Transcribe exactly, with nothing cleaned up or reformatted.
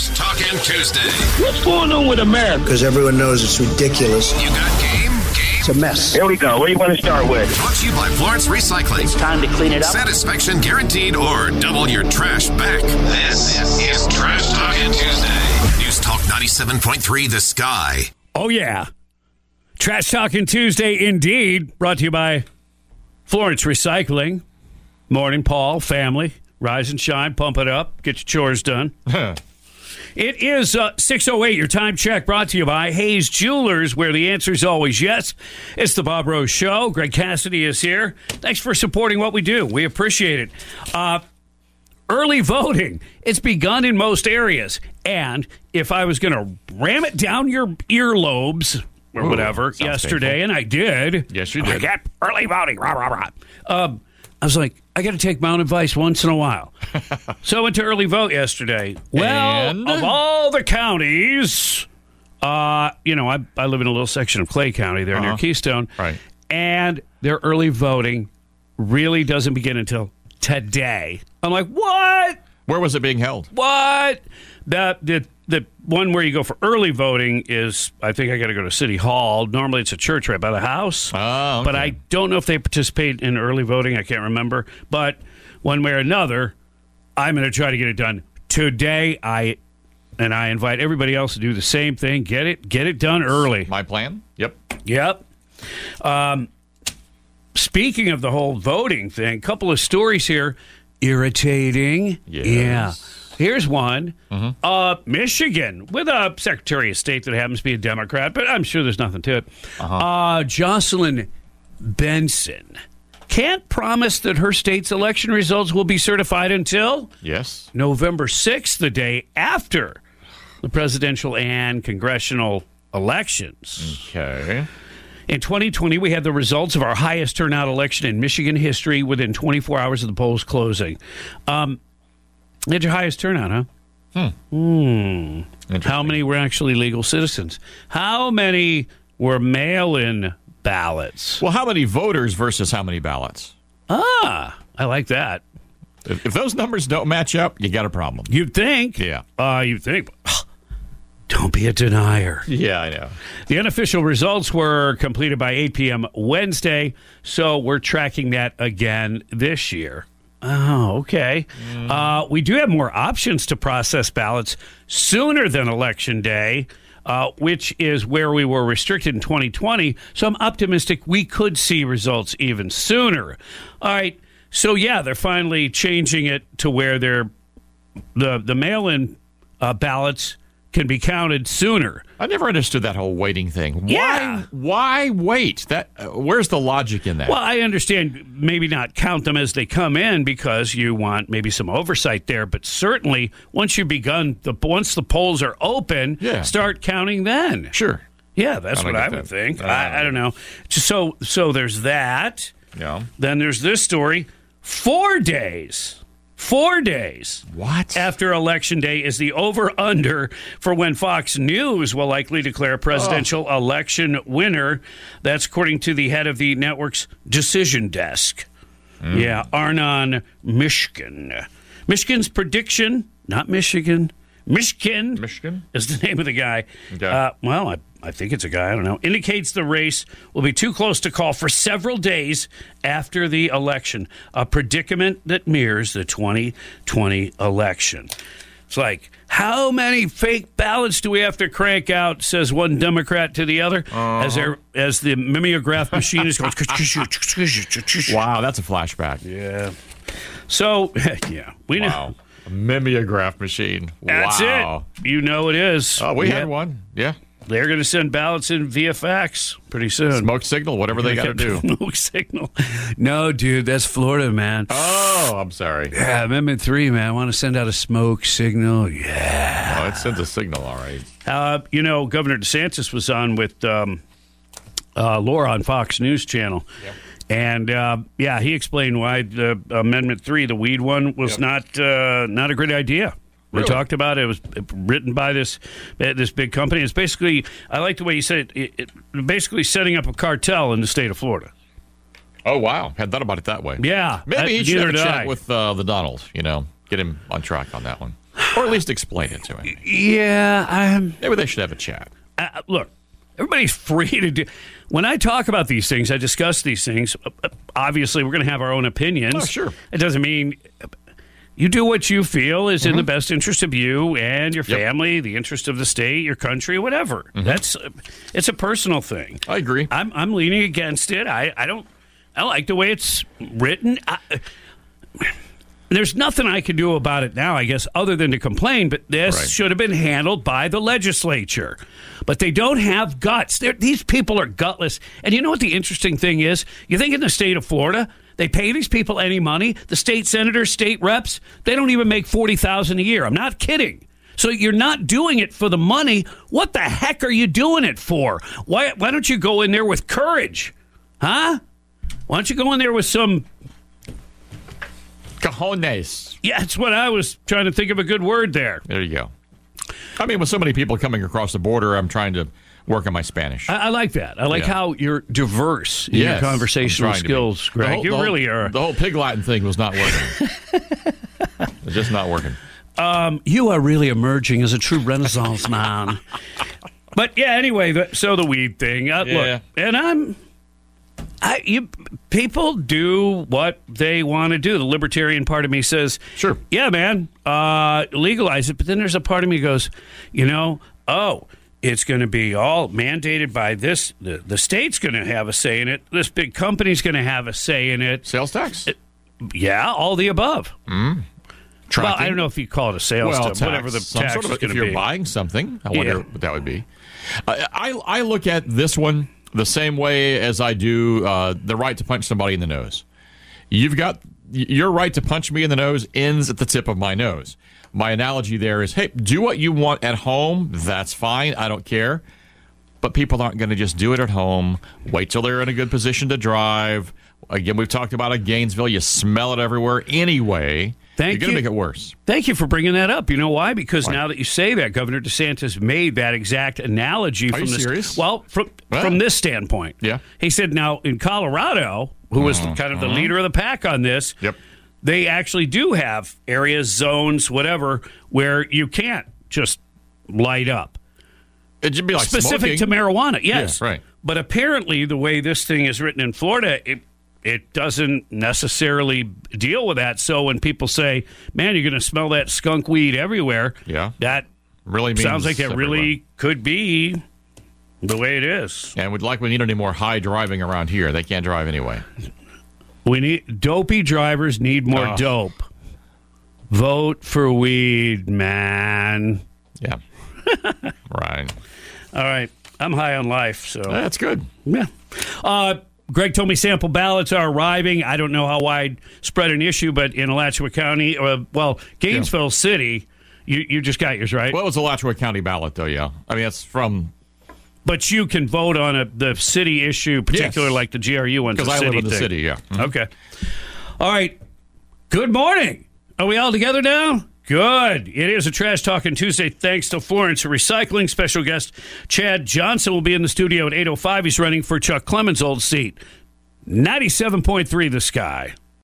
Trash Talking Tuesday. What's going on with America? Because everyone knows it's ridiculous. You got game? Game. It's a mess. Here we go. Where do you want to start with? Brought to you by Florence Recycling. It's time to clean it up. Satisfaction guaranteed or double your trash back. This is Trash Talking Tuesday. News Talk ninety-seven point three The Sky. Oh, yeah. Trash Talking Tuesday, indeed. Brought to you by Florence Recycling. Morning, Paul, family. Rise and shine, pump it up, get your chores done. It is uh, six oh eight, your time check, brought to you by Hayes Jewelers, where the answer is always yes. It's the Bob Rose Show. Greg Cassidy is here. Thanks for supporting what we do. We appreciate it. Uh, early voting. It's begun in most areas. And if I was going to ram it down your earlobes or Ooh, whatever yesterday, painful. and I did. Yes, you did. I got early voting. Rah, rah, rah. Um, I was like, I got to take my own advice once in a while. So I went to early vote yesterday. Well, And? of all the counties, uh, you know, I, I live in a little section of Clay County there Uh-huh. near Keystone. Right. And their early voting really doesn't begin until today. I'm like, what? Where was it being held? What? The, the, the one where you go for early voting is, I think I got to go to City Hall. Normally it's a church right by the house. Oh, okay. But I don't know if they participate in early voting. I can't remember. But one way or another, I'm going to try to get it done today. I and I invite everybody else to do the same thing. Get it, get it done early. My plan? Yep. Yep. Um, speaking of the whole voting thing, a couple of stories here. Irritating. Yes. Yeah. Here's one. Mm-hmm. Uh, Michigan, with a Secretary of State that happens to be a Democrat, but I'm sure there's nothing to it. Uh-huh. Uh, Jocelyn Benson can't promise that her state's election results will be certified until Yes. November sixth, the day after the presidential and congressional elections. Okay. In twenty twenty, we had the results of our highest turnout election in Michigan history within twenty-four hours of the polls closing. Um, had your highest turnout, huh? Hmm. How many were actually legal citizens? How many were mail-in ballots? Well, how many voters versus how many ballots? Ah, I like that. If, if those numbers don't match up, you got a problem. You'd think. Yeah. Uh, you'd think. Don't be a denier. Yeah, I know. The unofficial results were completed by eight p.m. Wednesday, so we're tracking that again this year. Oh, okay. Mm. Uh, we do have more options to process ballots sooner than Election Day, uh, which is where we were restricted in twenty twenty, so I'm optimistic we could see results even sooner. All right, so yeah, they're finally changing it to where they're, the, the mail-in uh, ballots can be counted sooner. I never understood that whole waiting thing. Yeah. Why? Why wait? That uh, where's the logic in that? Well, I understand maybe not count them as they come in because you want maybe some oversight there, but certainly once you've begun, the once the polls are open, Yeah. start counting then. Sure. Yeah, that's I don't what get I would that. think. Uh, I, I don't know. So, so there's that. Yeah. Then there's this story. Four days. Four days What? after Election Day is the over-under for when Fox News will likely declare a presidential Oh. election winner. That's according to the head of the network's decision desk. Mm. Yeah, Arnon Mishkin. Mishkin's prediction, not Michigan, Mishkin, Michigan? is the name of the guy. Okay. Uh, well, I, I think it's a guy. I don't know. Indicates the race will be too close to call for several days after the election. A predicament that mirrors the twenty twenty election. It's like, how many fake ballots do we have to crank out, says one Democrat to the other, uh-huh. as, there, as the mimeograph machine is going. Wow, that's a flashback. Yeah. So, yeah, we know. Wow. A mimeograph machine. That's wow. it. You know it is. Oh, we Yeah. had one. Yeah. They're going to send ballots in via fax pretty soon. Smoke signal, whatever they got to do. Smoke signal. No, dude, that's Florida, man. Oh, I'm sorry. Yeah, Amendment three, man. I want to send out a smoke signal. Yeah. Oh, it sends a signal, all right. Uh, you know, Governor DeSantis was on with um, uh, Laura on Fox News Channel. Yep. And, uh, yeah, he explained why the Amendment three, the weed one, was Yep. not uh, not a great idea. We Really? talked about it. It was written by this uh, this big company. It's basically, I like the way you said it, it, it basically setting up a cartel in the state of Florida. Oh, wow. Hadn't thought about it that way. Yeah. Maybe I- he should have a neither did chat I. with uh, the Donald, you know, get him on track on that one. Or at least explain it to him. Yeah, I'm. Maybe they should have a chat. Uh, look, everybody's free to do. When I talk about these things, I discuss these things. Obviously, we're going to have our own opinions. Oh, sure. It doesn't mean you do what you feel is mm-hmm. in the best interest of you and your family, yep. the interest of the state, your country, whatever. Mm-hmm. That's it's a personal thing. I agree. I'm I'm leaning against it. I, I don't. I like the way it's written. I, There's nothing I can do about it now, I guess, other than to complain, but this right. should have been handled by the legislature. But they don't have guts. They're, these people are gutless. And you know what the interesting thing is? You think in the state of Florida, they pay these people any money? The state senators, state reps, they don't even make forty thousand dollars a year. I'm not kidding. So you're not doing it for the money. What the heck are you doing it for? Why, why don't you go in there with courage? Huh? Why don't you go in there with some... Cojones. Yeah, that's what I was trying to think of a good word there. There you go. I mean, with so many people coming across the border, I'm trying to work on my Spanish. I, I like that. I like yeah. how you're diverse in yes, your conversational skills, Greg. Whole, you whole, really are. The whole pig Latin thing was not working. It's just not working. Um, you are really emerging as a true Renaissance man. But yeah, anyway, the, so the weed thing. Uh, yeah. Look, and I'm... I, you, people do what they want to do. The libertarian part of me says, sure, yeah, man, uh, legalize it. But then there's a part of me that goes, you know, oh, it's going to be all mandated by this. The, the state's going to have a say in it. This big company's going to have a say in it. Sales tax? It, yeah, all the above. Mm. Well, I don't know if you call it a sales well, tax, whatever the Some tax sort of, is going to be. If be. you're buying something, I wonder yeah. what that would be. Uh, I, I look at this one the same way as I do uh, the right to punch somebody in the nose. You've got your right to punch me in the nose ends at the tip of my nose. My analogy there is, hey, do what you want at home. That's fine. I don't care. But people aren't going to just do it at home. Wait till they're in a good position to drive. Again, we've talked about at Gainesville. You smell it everywhere anyway. Thank You're going you. to make it worse. Thank you for bringing that up. You know why? Because why? now that you say that, Governor DeSantis made that exact analogy. Are from you this, serious? Well, from What? from this standpoint. Yeah. He said now in Colorado, who was uh-huh. kind of the leader of the pack on this, Yep. they actually do have areas, zones, whatever, where you can't just light up. It'd be like Specific smoking. to marijuana, yes. Yeah, right. But apparently the way this thing is written in Florida, it It doesn't necessarily deal with that. So when people say, man, you're going to smell that skunk weed everywhere, yeah, that really means sounds like it everyone. really could be the way it is. And we'd like we need any more high driving around here. They can't drive anyway. We need dopey drivers need more oh. dope. Vote for weed, man. Yeah. Right. All right. I'm high on life, so That's good. Yeah. Uh, Greg told me sample ballots are arriving. I don't know how widespread an issue, but in Alachua County, uh, well, Gainesville yeah. City, you, you just got yours, right? Well, it was a Alachua County ballot, though, yeah. I mean, it's from... But you can vote on a, the city issue, particularly yes. like the G R U ones. Because I live in the thing. city, yeah. Mm-hmm. Okay. All right. Good morning. Are we all together now? Good. It is a Trash Talking Tuesday thanks to Florence Recycling. Special guest Chad Johnson will be in the studio at eight oh five. He's running for Chuck Clemens' old seat. ninety-seven point three The Sky.